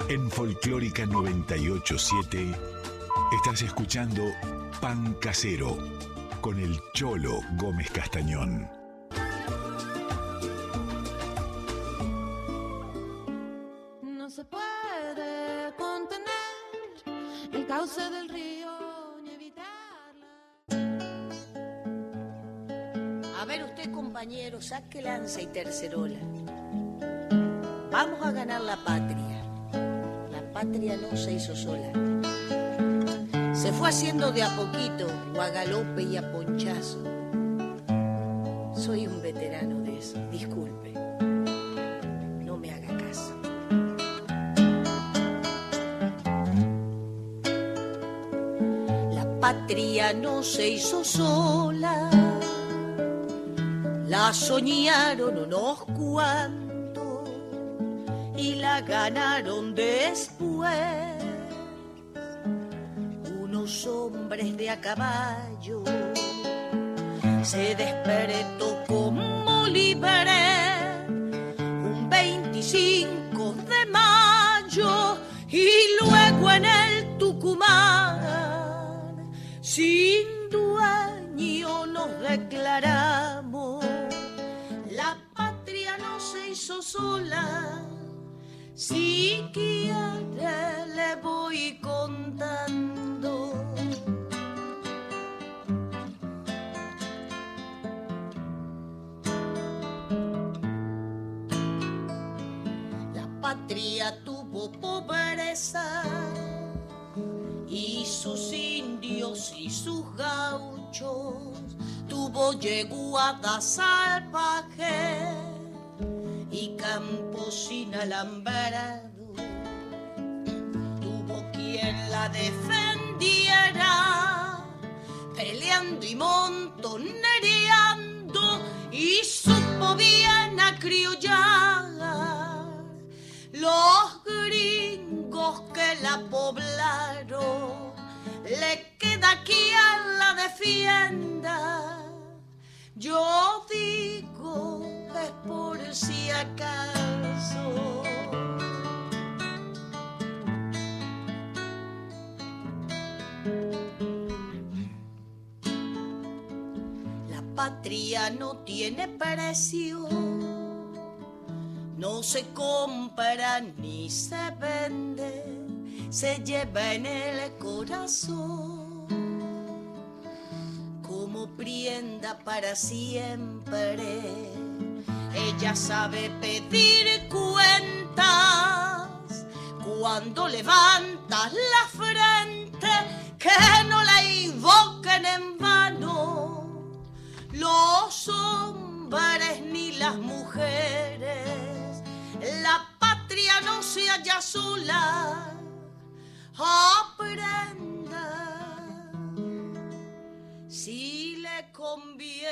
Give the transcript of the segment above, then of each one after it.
En Folclórica 987 estás escuchando Pan Casero con el Cholo Gómez Castañón. No se puede contener el cauce del río ni evitarla. A ver usted, compañero, saque lanza y tercerola. Vamos a ganar la patria. La patria no se hizo sola. Se fue haciendo de a poquito, o a galope y a ponchazo. Soy un veterano de eso, disculpe. No me haga caso. La patria no se hizo sola. La soñaron unos cuantos y la ganaron después. Unos hombres de a caballo se despertó como libre un 25 de mayo y luego en el Tucumán sin dueño nos declaramos. La patria no se hizo sola. Si quiere le voy contando. La patria tuvo pobreza y sus indios y sus gauchos, tuvo yeguadas salvajes y campos sin alambrado, tuvo quien la defendiera, peleando y montonereando, y supo bien acriollar los gringos que la poblaron. Le queda quien la defienda, yo digo es por si acaso. La patria no tiene precio, no se compra ni se vende, se lleva en el corazón como prenda para siempre. Ella sabe pedir cuentas cuando levantas la frente, que no la invoquen en vano los hombres ni las mujeres. La patria no se halla sola, aprenda si le conviene.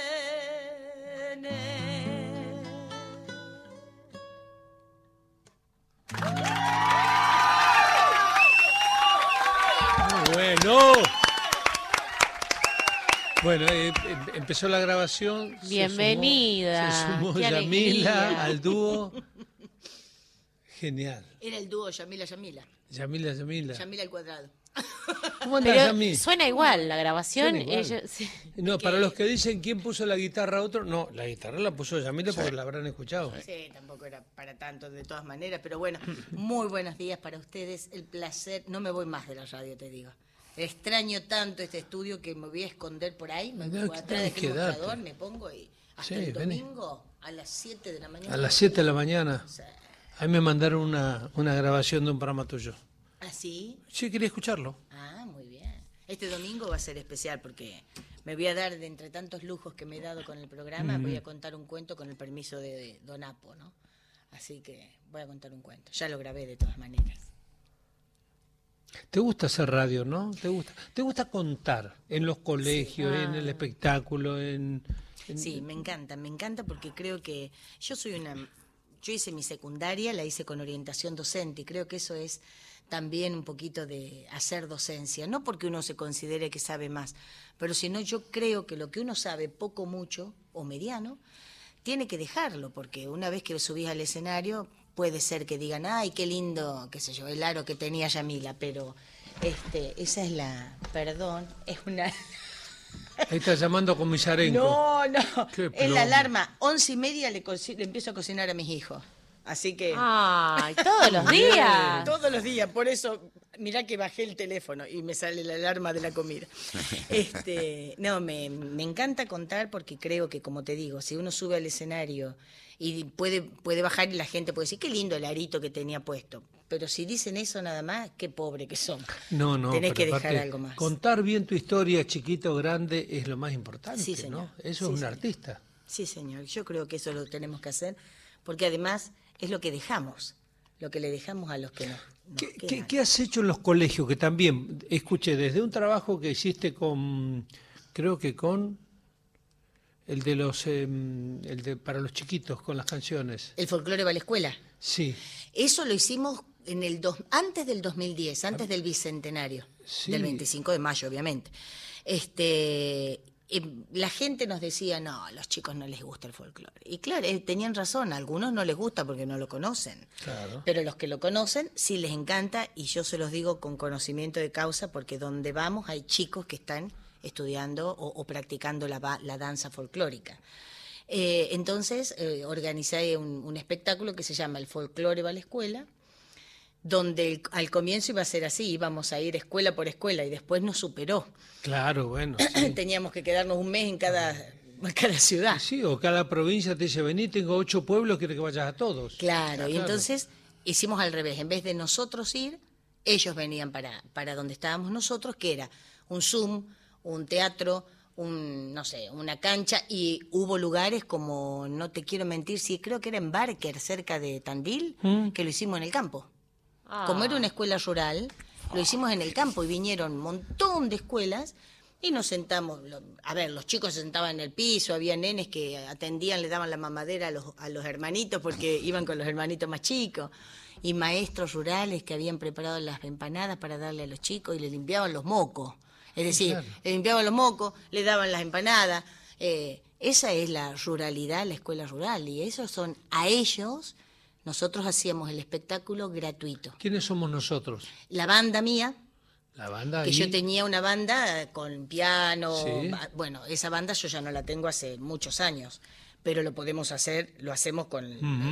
Bueno, empezó la grabación. Bienvenida. Se sumó Yamila al dúo. Genial. Era el dúo Yamila. Yamila al cuadrado. ¿Cómo andás, Yami? Suena igual la grabación. Suena igual. Ella, sí. No, para los que dicen quién puso la guitarra a otro, no, la guitarra la puso Yamila porque la habrán escuchado. Sí, tampoco era para tanto de todas maneras, pero bueno, muy buenos días para ustedes, el placer, no me voy más de la radio, te digo. Extraño tanto este estudio que me voy a esconder por ahí, me pongo atrás del computador, me pongo y hasta el domingo a las 7 de la mañana. A las 7 de la mañana. Sí. Ahí me mandaron una grabación de un programa tuyo. ¿Ah, sí? Sí, quería escucharlo. Ah, muy bien. Este domingo va a ser especial porque me voy a dar, de entre tantos lujos que me he dado con el programa, voy a contar un cuento con el permiso de Don Apo, ¿no? Así que voy a contar un cuento. Ya lo grabé de todas maneras. ¿Te gusta hacer radio, no? ¿Te gusta contar en los colegios, Sí. en el espectáculo, Sí, me encanta porque creo que yo hice mi secundaria, la hice con orientación docente y creo que eso es también un poquito de hacer docencia, no porque uno se considere que sabe más, pero sino yo creo que lo que uno sabe, poco, mucho o mediano, tiene que dejarlo, porque una vez que subís al escenario puede ser que digan, ay, qué lindo, qué sé yo, el aro que tenía Yamila, pero esa es perdón, es una... Ahí está llamando con Misarenko. No, Qué es la plomo. alarma, 11:30 le empiezo a cocinar a mis hijos, así que... Ay, todos los días. Todos los días, por eso, mirá que bajé el teléfono y me sale la alarma de la comida. No, me encanta contar porque creo que, como te digo, si uno sube al escenario y puede bajar y la gente puede decir, qué lindo el arito que tenía puesto. Pero si dicen eso nada más, qué pobre que son. No, Tenés pero que dejar aparte, algo más. contar bien tu historia, chiquita o grande, es lo más importante, Sí, señor. ¿no? Eso Sí, es un señor. artista. Sí, señor, yo creo que eso lo tenemos que hacer porque además es lo que dejamos, lo que le dejamos a los que nos quedan. ¿Qué has hecho en los colegios? Que también, escuché, desde un trabajo que hiciste creo que con el de para los chiquitos, con las canciones. El folclore va a la escuela. Sí. Eso lo hicimos antes del 2010, antes del bicentenario, Sí. del 25 de mayo, obviamente. La gente nos decía, no, a los chicos no les gusta el folclore. Y claro, tenían razón, a algunos no les gusta porque no lo conocen. Claro. Pero los que lo conocen sí les encanta y yo se los digo con conocimiento de causa porque donde vamos hay chicos que están estudiando o practicando la danza folclórica. Entonces organicé un espectáculo que se llama El Folclore va a la escuela, donde al comienzo iba a ser así, íbamos a ir escuela por escuela y después nos superó. Claro, bueno. Sí. Teníamos que quedarnos un mes en cada ciudad. Sí, o cada provincia te dice, vení, tengo 8 pueblos, quiero que vayas a todos. Claro, y entonces hicimos al revés, en vez de nosotros ir, ellos venían para donde estábamos nosotros, que era un Zoom, un teatro, no sé, una cancha, y hubo lugares como, no te quiero mentir, sí, creo que era en Barker, cerca de Tandil, que lo hicimos en el campo. Como era una escuela rural, lo hicimos en el campo y vinieron un montón de escuelas y nos sentamos. A ver, los chicos se sentaban en el piso, había nenes que atendían, le daban la mamadera a los hermanitos porque iban con los hermanitos más chicos. Y maestros rurales que habían preparado las empanadas para darle a los chicos y le limpiaban los mocos. Es decir, Claro. le limpiaban los mocos, le daban las empanadas. Esa es la ruralidad, la escuela rural. Y esos son a ellos. Nosotros hacíamos el espectáculo gratuito. ¿Quiénes somos nosotros? La banda mía, La banda que ahí. yo tenía una banda con piano, Sí. bueno, esa banda yo ya no la tengo hace muchos años, pero lo podemos hacer, lo hacemos con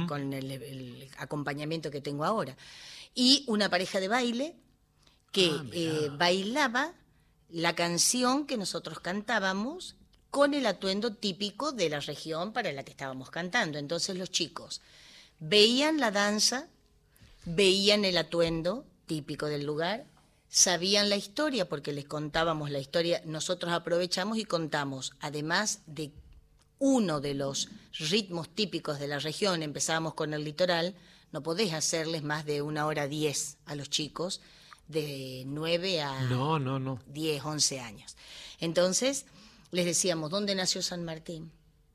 el acompañamiento que tengo ahora. Y una pareja de baile que bailaba la canción que nosotros cantábamos con el atuendo típico de la región para la que estábamos cantando. Entonces los chicos veían la danza, veían el atuendo típico del lugar, sabían la historia porque les contábamos la historia. Nosotros aprovechamos y contamos, además de uno de los ritmos típicos de la región, empezábamos con el litoral, no podés hacerles más de 1:10 a los chicos de 9 a No. 10, 11 años. Entonces les decíamos, ¿dónde nació San Martín?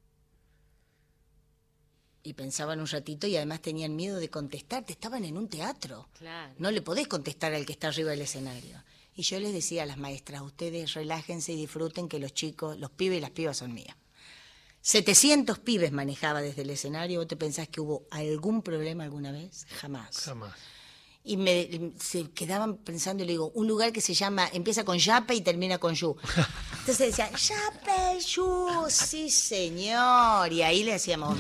Y pensaban un ratito y además tenían miedo de contestarte, estaban en un teatro. Claro. No le podés contestar al que está arriba del escenario. Y yo les decía a las maestras, ustedes relájense y disfruten que los chicos, los pibes y las pibas son mías. 700 pibes manejaba desde el escenario. ¿Vos te pensás que hubo algún problema alguna vez? Jamás. Jamás. Y se quedaban pensando y le digo, un lugar que se llama, empieza con Yape y termina con Yu. Entonces decían, Yape, Yu, sí señor. Y ahí le hacíamos...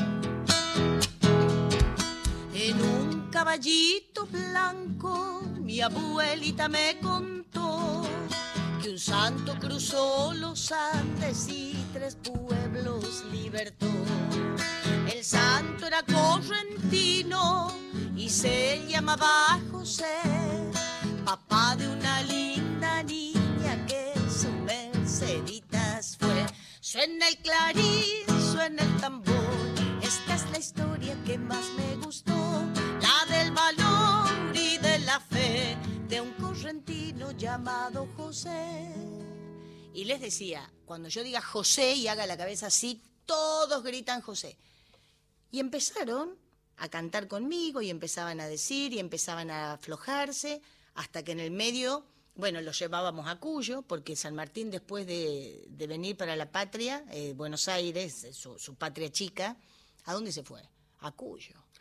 En un caballito blanco mi abuelita me contó que un santo cruzó los Andes y 3 pueblos libertó. El santo era correntino y se llamaba José, papá de una linda niña que su Merceditas fue. Suena el clarín, suena el tambor, esta es la historia que más me gustó, la del valor y de la fe de un correntino llamado José. Y les decía, cuando yo diga José y haga la cabeza así, todos gritan José. Y empezaron a cantar conmigo y empezaban a decir y empezaban a aflojarse hasta que en el medio, bueno, los llevábamos a Cuyo, porque San Martín después de venir para la patria, Buenos Aires, su patria chica, ¿a dónde se fue? A Cuyo.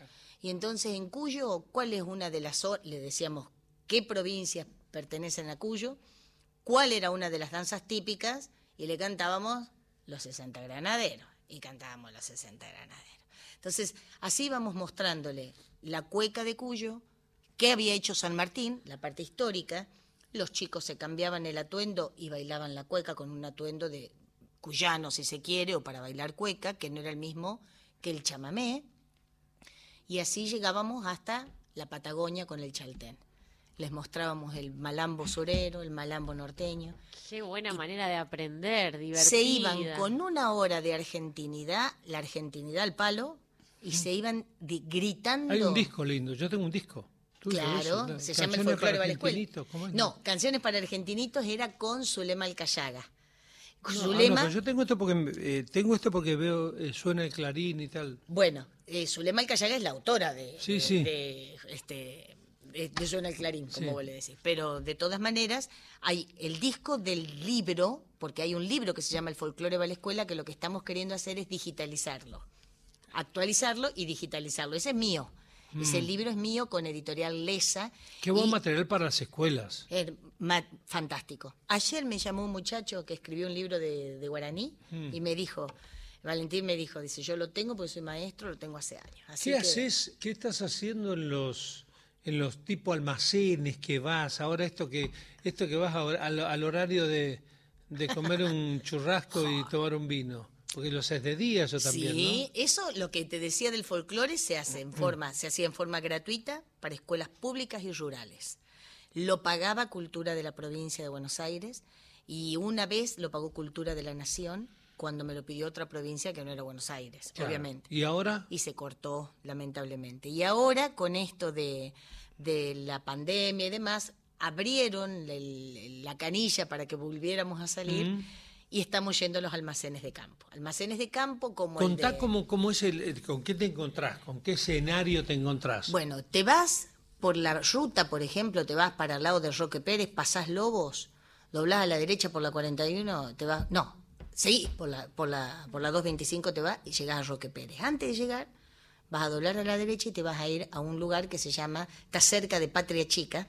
Y entonces en Cuyo, ¿cuál es una de las... Le decíamos, ¿qué provincias pertenecen a Cuyo? ¿Cuál era una de las danzas típicas? Y le cantábamos los 60 granaderos. Y cantábamos los 60 granaderos. Entonces, así íbamos mostrándole la cueca de Cuyo, qué había hecho San Martín, la parte histórica. Los chicos se cambiaban el atuendo y bailaban la cueca con un atuendo de cuyano, si se quiere, o para bailar cueca, que no era el mismo que el chamamé. Y así llegábamos hasta la Patagonia con el chaltén. Les mostrábamos el malambo surero, el malambo norteño. Qué buena manera de aprender, divertida. Se iban con una hora de argentinidad, la argentinidad al palo, y se iban gritando. Hay un disco lindo, yo tengo un disco. Claro, se llama El folclore va a la escuela. No, Canciones para Argentinitos era con Zulema Alcayaga. Pero yo tengo esto porque veo, suena el Clarín y tal. Bueno, Zulema Alcayaga es la autora de Suena el Clarín, como vos le decís. Pero de todas maneras, hay el disco del libro, porque hay un libro que se llama El folclore va a la escuela, que lo que estamos queriendo hacer es digitalizarlo, actualizarlo y digitalizarlo. Ese es mío. Ese libro es mío con Editorial Lesa. Qué buen material para las escuelas. Fantástico. Ayer me llamó un muchacho que escribió un libro de guaraní y me dijo, Valentín me dijo, dice, yo lo tengo porque soy maestro, lo tengo hace años. Así ¿Qué estás haciendo en los tipo almacenes que vas? Ahora esto que vas al horario de comer un churrasco y tomar un vino. Porque lo haces de día eso también, sí, ¿no? Eso, lo que te decía del folclore, se hacía en forma gratuita para escuelas públicas y rurales. Lo pagaba Cultura de la provincia de Buenos Aires y una vez lo pagó Cultura de la Nación cuando me lo pidió otra provincia que no era Buenos Aires, obviamente. ¿Y ahora? Y se cortó, lamentablemente. Y ahora, con esto de la pandemia y demás, abrieron la canilla para que volviéramos a salir. Y estamos yendo a los almacenes de campo. Almacenes de campo como Contá cómo es con qué te encontrás, con qué escenario te encontrás. Bueno, te vas por la ruta, por ejemplo, te vas para el lado de Roque Pérez, pasás Lobos, doblás a la derecha por la 41, te vas... No, seguís por la 225, te vas y llegás a Roque Pérez. Antes de llegar, vas a doblar a la derecha y te vas a ir a un lugar que se llama, está cerca de Patria Chica,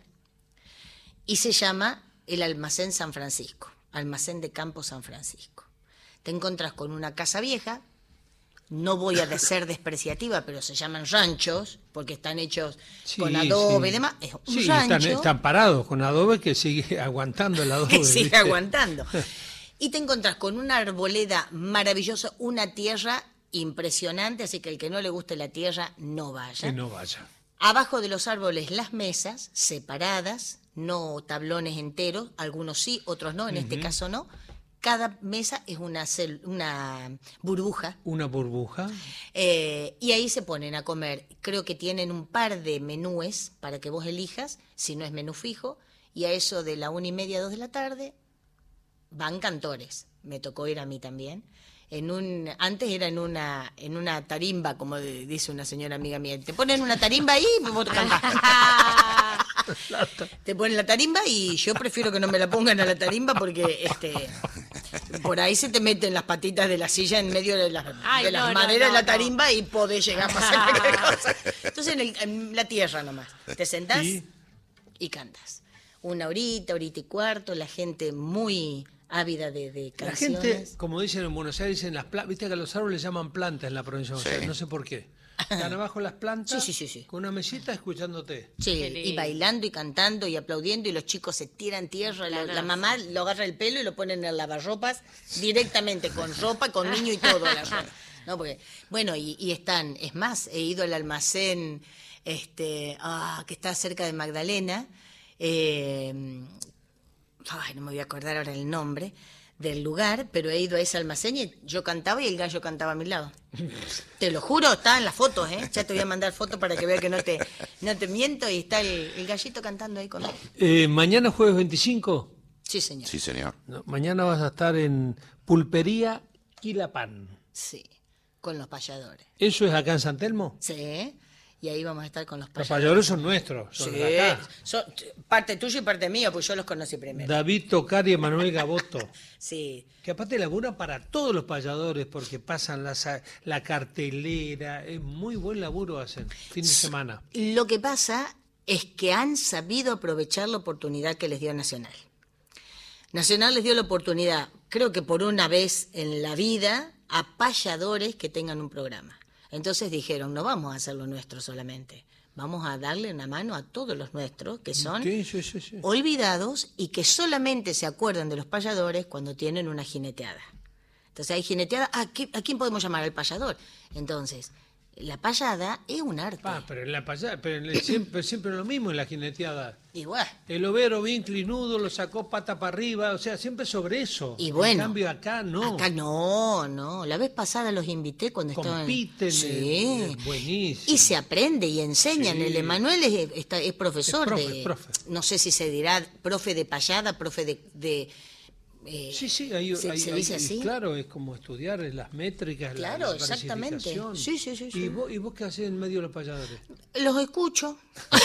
y se llama el Almacén San Francisco. Almacén de Campo San Francisco. Te encontrás con una casa vieja, no voy a ser despreciativa, pero se llaman ranchos, porque están hechos con adobe y demás. Es un rancho. Están parados con adobe que sigue aguantando el adobe. Que sigue aguantando. Y te encontrás con una arboleda maravillosa, una tierra impresionante, así que el que no le guste la tierra, no vaya. Que no vaya. Abajo de los árboles las mesas separadas, no tablones enteros, algunos sí, otros no, en este caso no. Cada mesa es una burbuja. Una burbuja. Y ahí se ponen a comer. Creo que tienen un par de menúes para que vos elijas, si no es menú fijo. Y a eso de la 1:30, 2 de la tarde, van cantores. Me tocó ir a mí también. Antes era en una tarimba, como dice una señora amiga mía. Te ponen una tarimba ahí y vos cantás. Te ponen la tarimba y yo prefiero que no me la pongan a la tarimba porque por ahí se te meten las patitas de la silla en medio de las maderas de la tarimba y podés llegar a pasar cualquier cosa. Entonces en la tierra nomás. Te sentás y cantas. 1 horita y cuarto, la gente muy ávida de canciones. La gente, como dicen en Buenos Aires, viste que a los árboles llaman plantas en la provincia de Buenos Aires, no sé por qué. Están abajo las plantas, sí. con una mesita escuchándote. Sí, y bailando y cantando y aplaudiendo y los chicos se tiran tierra, la mamá lo agarra el pelo y lo ponen en el lavarropas directamente, con ropa, con niño y todo. No, porque, bueno, y están, es más, he ido al almacén que está cerca de Magdalena, no me voy a acordar ahora el nombre del lugar, pero he ido a ese almacén y yo cantaba y el gallo cantaba a mi lado. Te lo juro, está en las fotos, ya te voy a mandar fotos para que veas que no te miento, y está el gallito cantando ahí conmigo. ¿Mañana jueves 25? Sí, señor. Sí, señor. No, mañana vas a estar en Pulpería Quilapán. Sí, con los payadores. ¿Eso es acá en San Telmo? Sí, Y ahí vamos a estar con los Los payadores. payadores son nuestros, son Sí, de acá. parte tuya y parte mía, pues yo los conocí primero. David Tocar y Emanuel Gaboto. Sí. Que aparte labura para todos los payadores porque pasan la cartelera. Es muy buen laburo hacen, fin de semana. Lo que pasa es que han sabido aprovechar la oportunidad que les dio Nacional. Nacional les dio la oportunidad, creo que por una vez en la vida, a payadores que tengan un programa. Entonces dijeron, no vamos a hacer lo nuestro solamente, vamos a darle una mano a todos los nuestros que son Sí. olvidados y que solamente se acuerdan de los payadores cuando tienen una jineteada. Entonces hay jineteada, ¿a quién podemos llamar? Al payador. Entonces, la payada es un arte. Pero en la payada, siempre lo mismo en la jineteada. Igual. El overo bien inclinudo, lo sacó pata para arriba, o sea, siempre sobre eso. Y bueno, en cambio acá no. Acá no. La vez pasada los invité cuando estaban... Compiten, Sí. buenísimo. Y se aprende y enseñan. Sí. El Emanuel es profesor Es profe. no sé si se dirá profe de payada, profe de Sí, ¿se dice así? claro, es como estudiar las métricas, Claro, la exactamente. versificación. Sí. ¿Y vos qué hacés en medio de los payadores? Los escucho.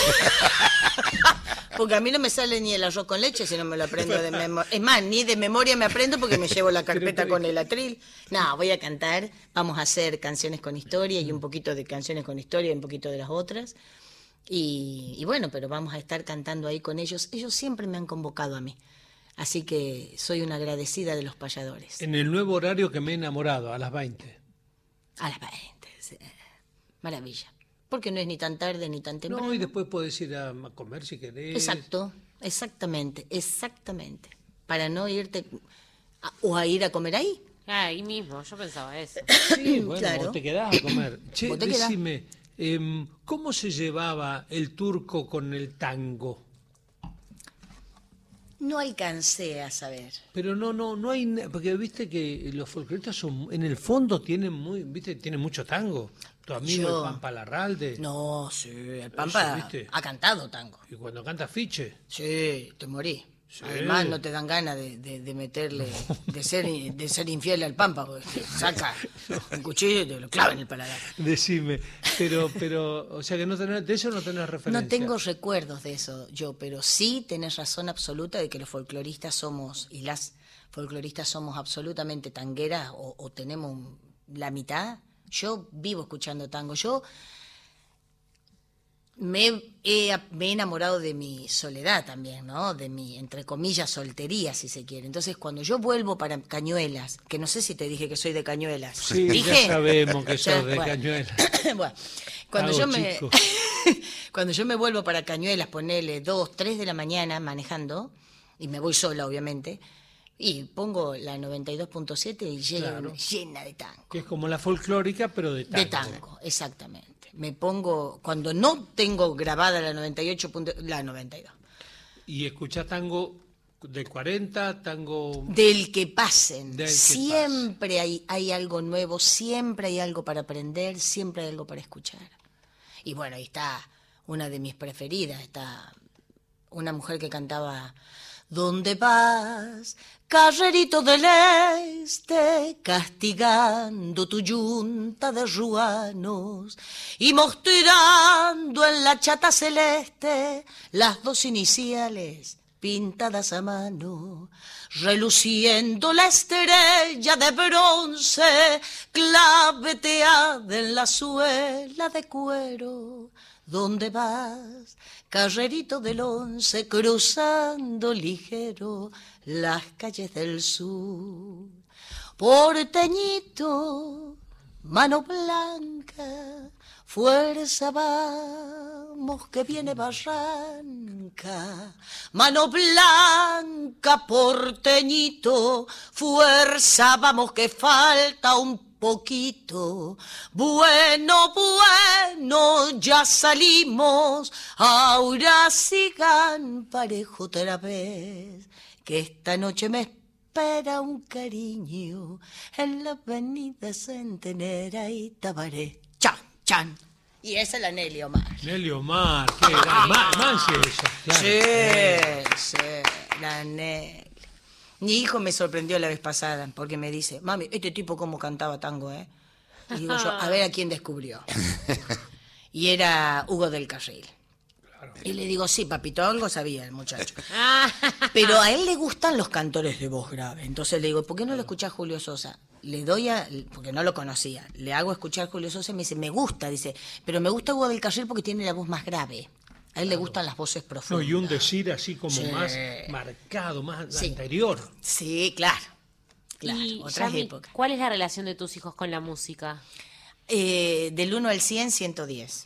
Porque a mí no me sale ni el arroz con leche si no me lo aprendo de memoria. Es más, ni de memoria me aprendo porque me llevo la carpeta con el atril. No, voy a cantar, vamos a hacer canciones con historia y un poquito de canciones con historia y un poquito de las otras. Y bueno, pero vamos a estar cantando ahí con ellos. Ellos siempre me han convocado a mí. Así que soy una agradecida de los payadores. En el nuevo horario que me he enamorado, a las 20. A las 20. Sí. Maravilla. Porque no es ni tan tarde ni tan temprano. No, y después podés ir a comer si querés. Exacto, exactamente. Para no irte o a ir a comer ahí. Ahí mismo, yo pensaba eso. Sí, bueno, Claro. vos te quedás a comer. Che, Vos te quedás. decime, ¿cómo se llevaba el turco con el tango? No alcancé a saber. Pero no hay, porque viste que los folcloristas son, en el fondo tienen tienen mucho tango. Tu amigo Yo- el Pampa Larralde. No, sí, el Pampa ¿viste? ha cantado tango. Y cuando canta Fiche. Sí, te morí. Sí. Además no te dan ganas de meterle, de ser infiel al Pampa, porque te saca un cuchillo y te lo clava en el paladar. Decime, pero, o sea que de eso no tenés referencia. No tengo recuerdos de eso yo, pero sí tenés razón absoluta de que los folcloristas somos, y las folcloristas somos absolutamente tangueras o tenemos la mitad. Yo vivo escuchando tango. Yo me he enamorado de mi soledad también, ¿no? De mi, entre comillas, soltería, si se quiere. Entonces, cuando yo vuelvo para Cañuelas, que no sé si te dije que soy de Cañuelas. Sí, ¿Dije? ya sabemos que sos de Bueno. Cañuelas. Bueno, cuando Hago yo me chico. cuando yo me vuelvo para Cañuelas, ponele 2, 3 de la mañana manejando, y me voy sola, obviamente, y pongo la 92.7 y Claro. llena de tango. Que es como la folclórica, pero de tango. De tango, exactamente. Me pongo, cuando no tengo grabada la 98, la 92. Y escuchás tango de 40, tango... Del que pasen. Del que Siempre hay algo nuevo, siempre hay algo para aprender, siempre hay algo para escuchar. Y bueno, ahí está una de mis preferidas, está una mujer que cantaba ¿Dónde vas, carrerito del este, castigando tu yunta de ruanos y mostrando en la chata celeste las 2 iniciales pintadas a mano, reluciendo la estrella de bronce, claveteada en la suela de cuero? ¿Dónde vas, carrerito del 11, cruzando ligero las calles del sur? Porteñito, mano blanca, fuerza vamos que viene barranca. Mano blanca, porteñito, fuerza vamos que falta un poquito. Bueno, ya salimos, ahora sigan parejo otra vez, que esta noche me espera un cariño en la avenida Centenera y Tabaré. Chan, chan. Y esa es la Nelly Omar. Nelly Omar, qué gran... Manche ella, claro. Sí, la Nelly. Mi hijo me sorprendió la vez pasada porque me dice, mami, este tipo cómo cantaba tango, ¿eh? Y digo yo, a ver a quién descubrió. y era Hugo del Carril. Y le digo, sí, papito, algo sabía el muchacho. Pero a él le gustan los cantores de voz grave. Entonces le digo, ¿por qué no le escuchás Julio Sosa? Le doy porque no lo conocía, le hago escuchar Julio Sosa y me dice, me gusta, dice, pero me gusta Hugo del Carril porque tiene la voz más grave. A él le gustan las voces profundas. No, y un decir así como Sí. más marcado, más Sí. anterior. Sí, claro. Claro, Y, otras Yami, épocas. ¿cuál es la relación de tus hijos con la música? Del 1 al 100, 110.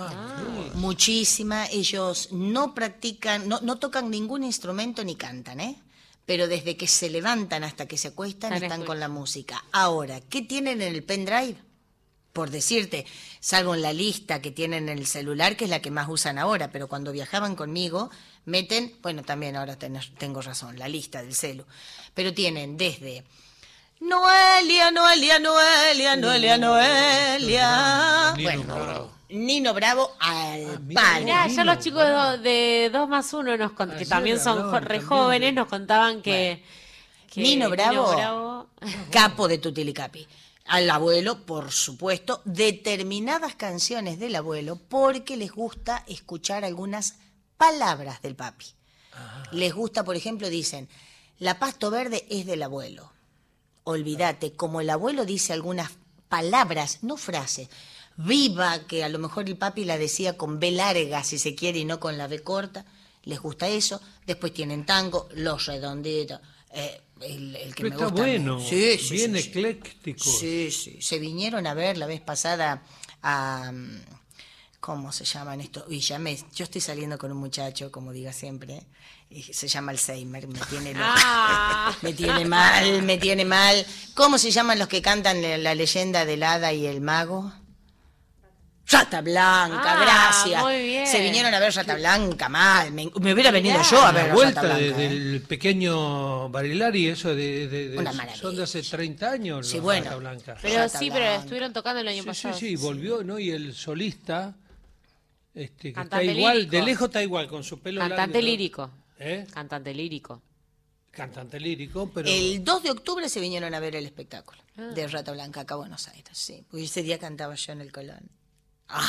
Muchísima. Ellos no practican, no tocan ningún instrumento ni cantan, ¿eh? Pero desde que se levantan hasta que se acuestan están con la música. Ahora, ¿qué tienen en el pendrive? Por decirte, salvo en la lista que tienen en el celular, que es la que más usan ahora, pero cuando viajaban conmigo, meten, bueno, también ahora tengo razón, la lista del celu, pero tienen desde Noelia, Noelia, Noelia, Noelia, Noelia. Nino Bueno, Bravo. Nino Bravo al mira, palo. Mirá, Nino, ya los chicos de 2 más 1, que Ayer también son hablaban re también jóvenes, nos contaban que Nino Bravo, Bravo- capo de Tutilicapi. Al abuelo, por supuesto, determinadas canciones del abuelo, porque les gusta escuchar algunas palabras del papi. Les gusta, por ejemplo, dicen, la pasto verde es del abuelo. Olvídate, como el abuelo dice algunas palabras, no frases, viva, que a lo mejor el papi la decía con B larga, si se quiere, y no con la B corta, les gusta eso. Después tienen tango, Los Redonditos, el que Pero me está gusta. bueno, Sí, sí, bien sí, sí. ecléctico. Sí, sí. Se vinieron a ver la vez pasada a... ¿Cómo se llaman esto? Y yo estoy saliendo con un muchacho, como diga siempre, y se llama Alzheimer, me tiene loca. Ah. Me tiene mal. ¿Cómo se llaman los que cantan la leyenda del hada y el mago? Rata Blanca, gracias. Muy bien. Se vinieron a ver Rata Blanca, mal. Me hubiera venido yo a La ver a vuelta Rata Blanca. del pequeño Barilari, eso Una maravilla. son de hace 30 años, Sí, los bueno. Rata Blanca. Pero Rata sí, pero Blanca. estuvieron tocando el año Sí, pasado. sí, volvió, ¿no? Y el solista, que está Cantante igual, lírico. de lejos está igual, con su pelo Cantante largo, ¿no? lírico. ¿Eh? Cantante lírico. Cantante lírico, pero... El 2 de octubre se vinieron a ver el espectáculo de Rata Blanca acá a Buenos Aires, sí. Porque ese día cantaba yo en el Colón. ¡Ah!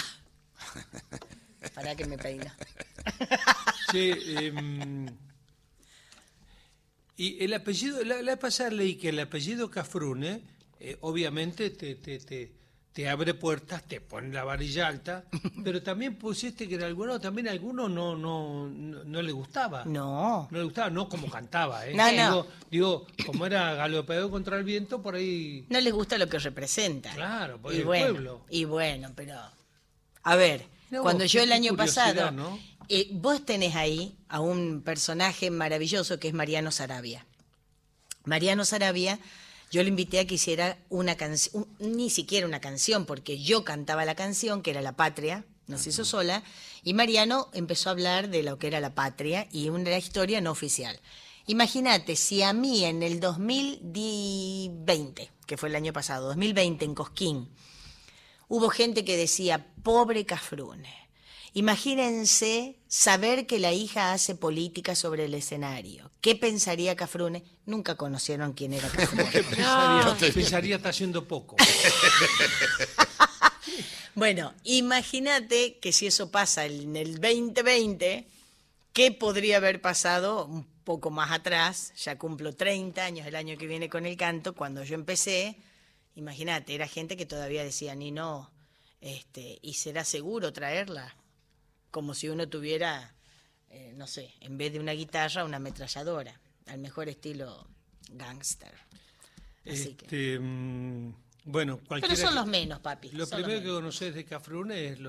Para que me peino. Sí, y el apellido, la vez pasada leí que el apellido Cafrune, obviamente te abre puertas, te pone la varilla alta, pero también pusiste que en alguno no le gustaba. No. No le gustaba, no como cantaba, ¿eh? No. Digo, como era galopeado contra el viento, por ahí... No les gusta lo que representa. Claro, por y el bueno, pueblo. Y bueno, pero... A ver, No, cuando yo qué el año curiosidad, pasado... ¿no? Vos tenés ahí a un personaje maravilloso que es Mariano Sarabia. Mariano Sarabia, yo lo invité a que hiciera una canción, ni siquiera una canción, porque yo cantaba la canción, que era La Patria, nos hizo sola, y Mariano empezó a hablar de lo que era la patria y una historia no oficial. Imagínate, si a mí en el 2020, que fue el año pasado, 2020 en Cosquín, hubo gente que decía, pobre Cafrune. Imagínense saber que la hija hace política sobre el escenario. ¿Qué pensaría Cafrune? Nunca conocieron quién era Cafrune. Pensaría está haciendo poco. Bueno, imagínate que si eso pasa en el 2020, ¿qué podría haber pasado un poco más atrás? Ya cumplo 30 años el año que viene con el canto. Cuando yo empecé, imagínate, era gente que todavía decía, ni no, ¿y será seguro traerla? Como si uno tuviera, no sé, en vez de una guitarra, una ametralladora, al mejor estilo gángster. Así que... Bueno, cualquiera... Pero son los menos, papi. Lo son los primero que menos. conoces de Cafrune es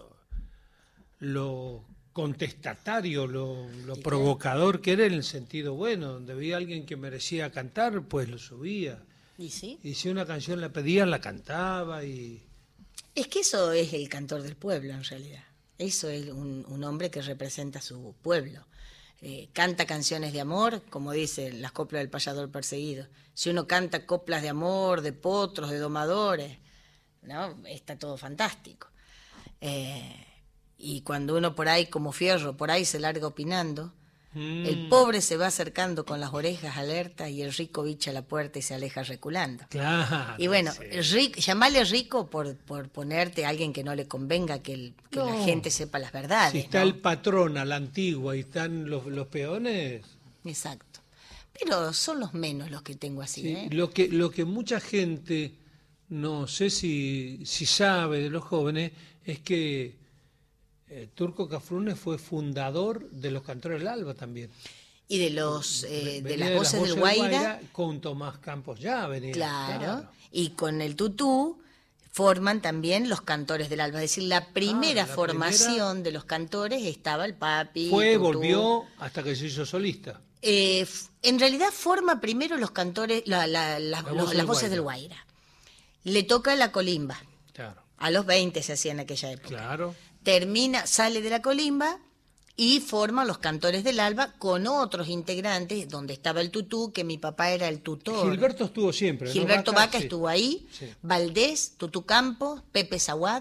lo contestatario, lo provocador que era en el sentido bueno, donde había alguien que merecía cantar, pues lo subía. ¿Y sí? Y si una canción la pedían, la cantaba y... Es que eso es el cantor del pueblo, en realidad. Eso es un hombre que representa a su pueblo. Canta canciones de amor, como dice las coplas del payador perseguido. Si uno canta coplas de amor, de potros, de domadores, ¿no? Está todo fantástico. Y cuando uno por ahí, como Fierro, por ahí se larga opinando, El pobre se va acercando con las orejas alertas y el rico bicha la puerta y se aleja reculando. Claro. Y bueno, sí. llamarle rico por ponerte a alguien que no le convenga que la No. gente sepa las verdades. Si está ¿no? el patrón a la antigua y están los peones, Exacto. Pero son los menos los que tengo así, sí, ¿eh? lo que mucha gente, no sé si sabe de los jóvenes, es que Turco Cafrune fue fundador de los Cantores del Alba también. Y de los de Venía las voces del Guaira, con Tomás Campos ya venía. claro, y con el tutú forman también los Cantores del Alba. Es decir, la primera la formación de los cantores estaba el Papi. Fue, Tutú. volvió hasta que se hizo solista. En realidad forma primero los cantores, las voces del Guaira. Le toca la colimba. Claro. A los 20 se hacía en aquella época. Claro. Termina, sale de la colimba y forma los Cantores del Alba con otros integrantes, donde estaba el tutú, que mi papá era el tutor. Gilberto estuvo siempre, ¿no? Gilberto Vaca sí. estuvo ahí, Sí. Valdés, Tutú Campos, Pepe Zaguad,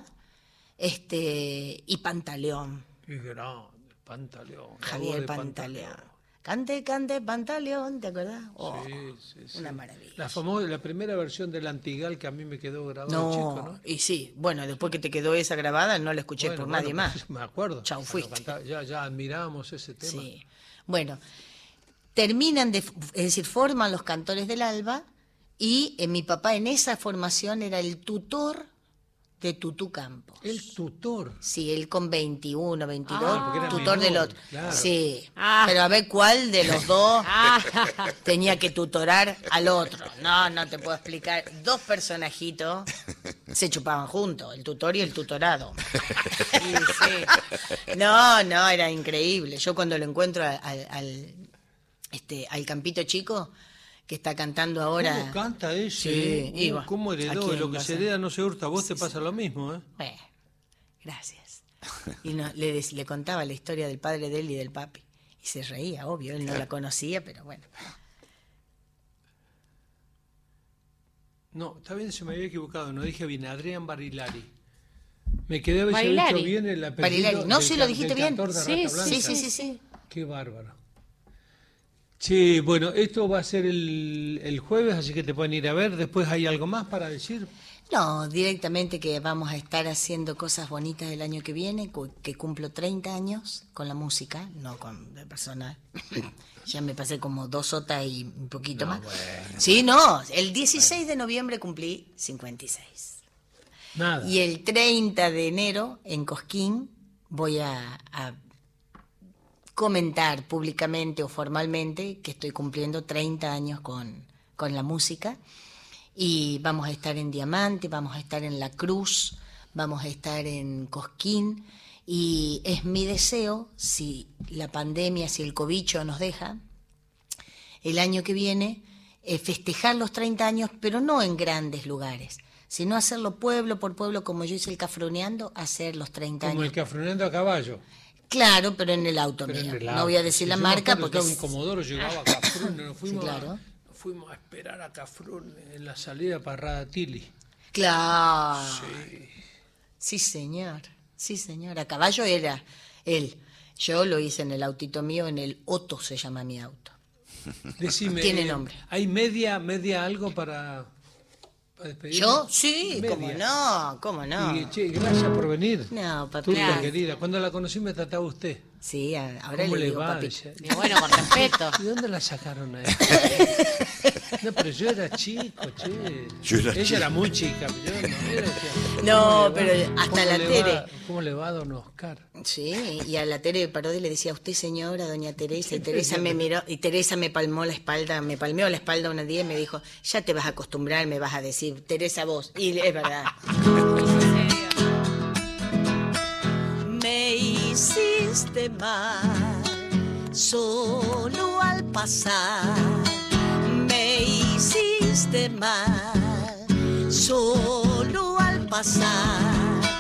y Pantaleón, Qué grande, Pantaleón. la voz Javier de Pantaleón. Cante, cante, Pantaleón, ¿te acordás? Oh, Sí. una maravilla. La primera versión del Antigal que a mí me quedó grabada No, chico, ¿no? y sí, bueno, después que te quedó esa grabada no la escuché Bueno, por bueno, nadie más. Me acuerdo. Chau, Cuando fuiste. cantaba, ya admirábamos ese tema. Sí. Bueno, terminan es decir, forman los Cantores del Alba y mi papá en esa formación era el tutor de Tutú Campos. El tutor. Sí, él con 21, 22, porque era tutor menor, del otro. claro. Sí, Ah. pero a ver cuál de los dos Ah, tenía que tutorar al otro. No te puedo explicar. Dos personajitos se chupaban juntos, el tutor y el tutorado. sí, sí. No, era increíble. Yo cuando lo encuentro al Campito Chico, que está cantando ahora... ¿Cómo canta ese? Sí, iba. ¿Cómo ¿A heredó? quién Lo que vas se a- hereda no se hurta. A vos te pasa lo mismo, ¿eh? Bueno, gracias. Y le contaba la historia del padre de él y del papi. Y se reía, obvio, él no la conocía, pero bueno. No, está bien, se me había equivocado. No dije bien. Adrián Barilari. Me quedé a ver si había Barilari. dicho bien el apellido. Barilari. No, del sí, lo can- dijiste del bien. cantor de Sí, Rata Blanca. Sí. Qué bárbaro. Sí, bueno, esto va a ser el jueves, así que te pueden ir a ver. Después hay algo más para decir. No, directamente que vamos a estar haciendo cosas bonitas el año que viene, que cumplo 30 años con la música, no con el personal. Ya me pasé como 2 sotas y un poquito más. Sí, no, el 16 de noviembre cumplí 56. Nada. Y el 30 de enero en Cosquín voy a comentar públicamente o formalmente que estoy cumpliendo 30 años con la música. Y vamos a estar en Diamante, vamos a estar en La Cruz, vamos a estar en Cosquín. Y es mi deseo, si la pandemia, si el cobicho nos deja, el año que viene, festejar los 30 años, pero no en grandes lugares, sino hacerlo pueblo por pueblo, como yo hice el Cafroneando, hacer los 30 Como años. el cafroneando a caballo. Claro, pero en el auto Pero mío. en el No auto. voy a decir Sí, la yo me marca acuerdo, porque... estaba en Comodoro, llegaba a Cafrune, nos fuimos, Sí, claro. nos fuimos a esperar a Cafrune en la salida para Radatili. Claro. Sí, señor. Sí, señor. A caballo era él. Yo lo hice en el autito mío, en el Otto se llama mi auto. Decime, Tiene nombre. ¿hay media algo para despedirnos? ¿Yo? Sí, Media. cómo no. Y, che, gracias por venir. No, papi. Turca, Claro. querida. Cuando la conocí me trataba usted. Sí, ahora ¿Cómo le le digo va? papi. Decía, Y bueno, con respeto. ¿y dónde la sacaron a ella? No, pero yo era chico, che. Yo era Ella chico. era muy chica, yo no era. Decía, No, ¿cómo le pero va? hasta ¿Cómo la le Tere. va? ¿Cómo le va a don Oscar? Sí, y a la Tere Parodi le decía, usted señora, doña Teresa, y Teresa me miró, y Teresa me palmeó la espalda un día y me dijo, ya te vas a acostumbrar, me vas a decir, Teresa vos, y es verdad. Me hiciste mal, solo al pasar, me hiciste mal, solo al pasar.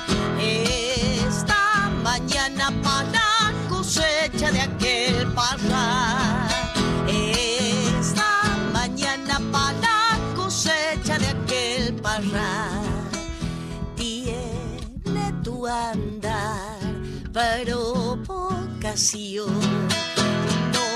Esta mañana para la cosecha de aquel parral, esta mañana para la cosecha de aquel parral, tiene tu andar, pero vocación, no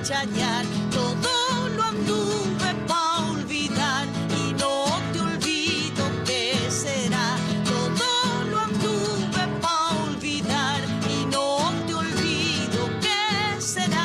chayar, todo lo anduve pa' olvidar y no te olvido qué será. Todo lo anduve pa' olvidar y no te olvido qué será.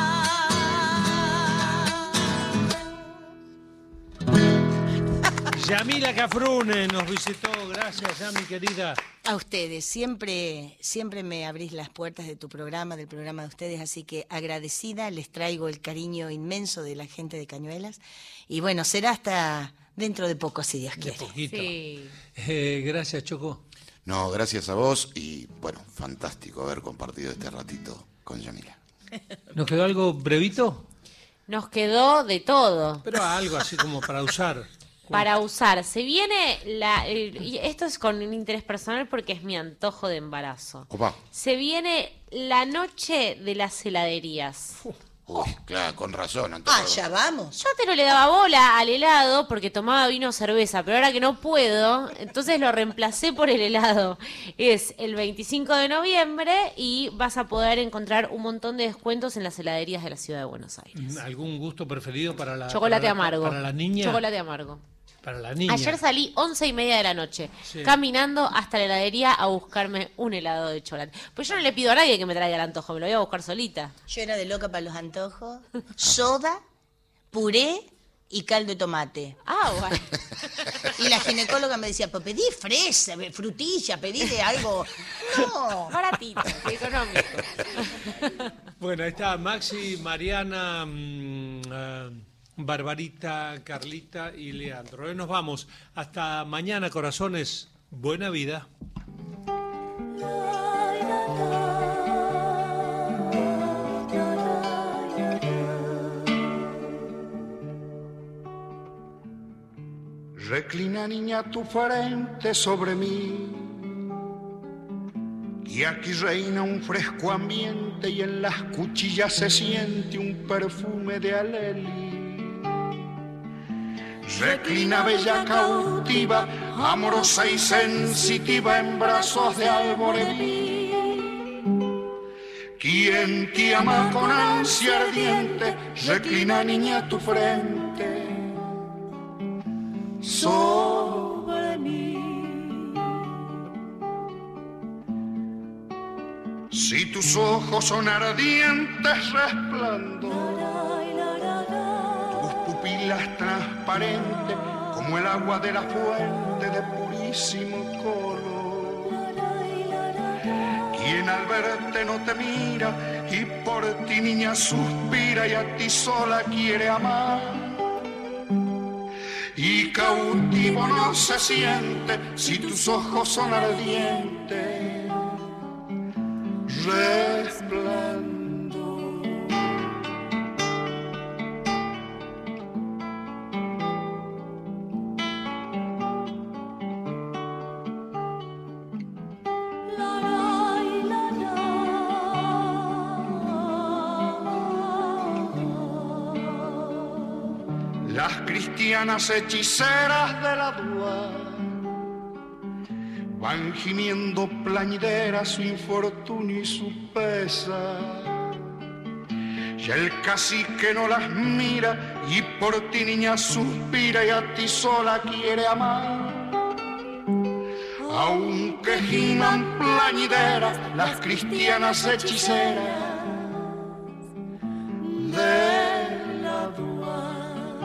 Yamila Cafrune nos visitó, gracias Yami querida. A ustedes, siempre me abrís las puertas de tu programa, del programa de ustedes, así que agradecida, les traigo el cariño inmenso de la gente de Cañuelas y bueno, será hasta dentro de poco, si Dios quiere. De poquito. Sí. Gracias, Choco. No, gracias a vos y bueno, fantástico haber compartido este ratito con Yamila. ¿Nos quedó algo brevito? Nos quedó de todo. Pero algo así como para usar. Para usar. Se viene y esto es con un interés personal porque es mi antojo de embarazo. Opa. Se viene la noche de las heladerías. Uy, claro, con razón, Antonio. Ya vamos. Yo antes no le daba bola al helado porque tomaba vino o cerveza, pero ahora que no puedo, entonces lo reemplacé por el helado. Es el 25 de noviembre y vas a poder encontrar un montón de descuentos en las heladerías de la ciudad de Buenos Aires. ¿Algún gusto preferido para la Chocolate amargo. Para la niña? Chocolate amargo. Para la niña. Ayer salí 11:30 de la noche, Sí. caminando hasta la heladería a buscarme un helado de chocolate. Pues yo no le pido a nadie que me traiga el antojo, me lo voy a buscar solita. Yo era de loca para los antojos, soda, puré y caldo de tomate. Ah, bueno. Y la ginecóloga me decía, pues pedí fresa, frutilla, pedí de algo. No. Baratito, económico. Bueno, ahí está Maxi, Mariana, Barbarita, Carlita y Leandro. Nos vamos. Hasta mañana, corazones. Buena vida. Reclina, niña, tu frente sobre mí, y aquí reina un fresco ambiente y en las cuchillas se siente un perfume de alelí. Reclina, bella cautiva, amorosa y sensitiva en brazos de alboreví. Quien te ama con ansia ardiente, reclina, niña, tu frente sobre mí. Si tus ojos son ardientes resplandor, tus pupilas transparentes como el agua de la fuente de purísimo color. Quien al verte no te mira y por ti, niña, suspira y a ti sola quiere amar. Y cautivo no se siente si tus ojos son ardientes, resplandor. Las cristianas hechiceras de la dua van gimiendo plañideras su infortunio y su pesar. Y el cacique no las mira y por ti, niña, suspira y a ti sola quiere amar. Aunque giman plañideras las cristianas hechiceras de la dua.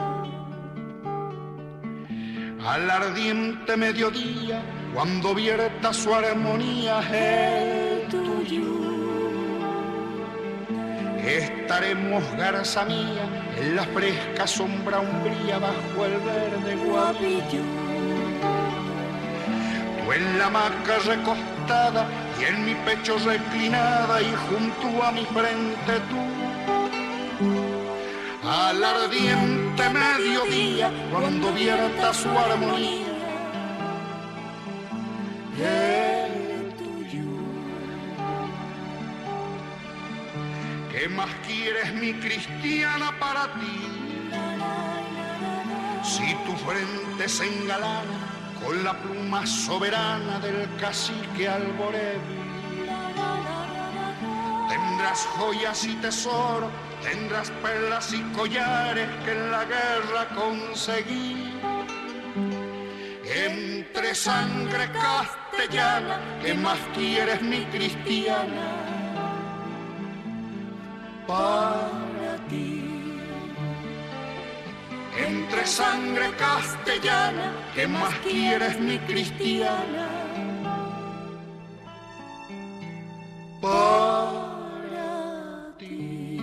Al ardiente mediodía, cuando vierta su armonía el tuyo, estaremos, garza mía, en la fresca sombra umbría bajo el verde guavillo. Tú en la hamaca recostada y en mi pecho reclinada y junto a mi frente tú. Al ardiente mediodía, cuando vierta su armonía, el tuyo. ¿Qué más quieres, mi cristiana, para ti? Si tu frente se engalana con la pluma soberana del cacique Alborevi, tendrás joyas y tesoro Tendrás perlas y collares que en la guerra conseguí. Entre sangre castellana, ¿qué más quieres mi cristiana? Para ti. Entre sangre castellana, ¿qué más quieres mi cristiana? Para ti.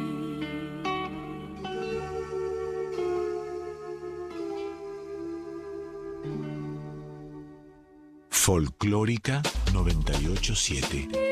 Folclórica 987.